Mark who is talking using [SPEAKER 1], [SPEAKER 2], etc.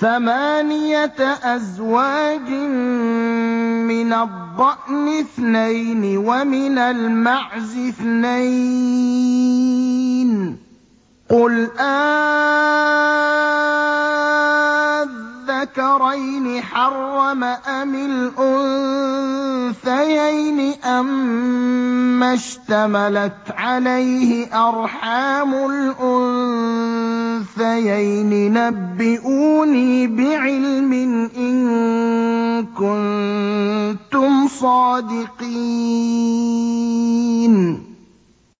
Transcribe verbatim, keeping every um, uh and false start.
[SPEAKER 1] ثَمَانِيَةَ أَزْوَاجٍ مِّنَ الضَّأْنِ اثْنَيْنِ وَمِنَ الْمَعْزِ اثْنَيْنِ ۗ قُلْ آلذَّكَرَيْنِ حَرَّمَ أَمِ الْأُنثَيَيْنِ أَمَّا اشْتَمَلَتْ عَلَيْهِ أَرْحَامُ الْأُنثَيَيْنِ ۖ نَبِّئُونِي بِعِلْمٍ إِن كُنتُمْ صَادِقِينَ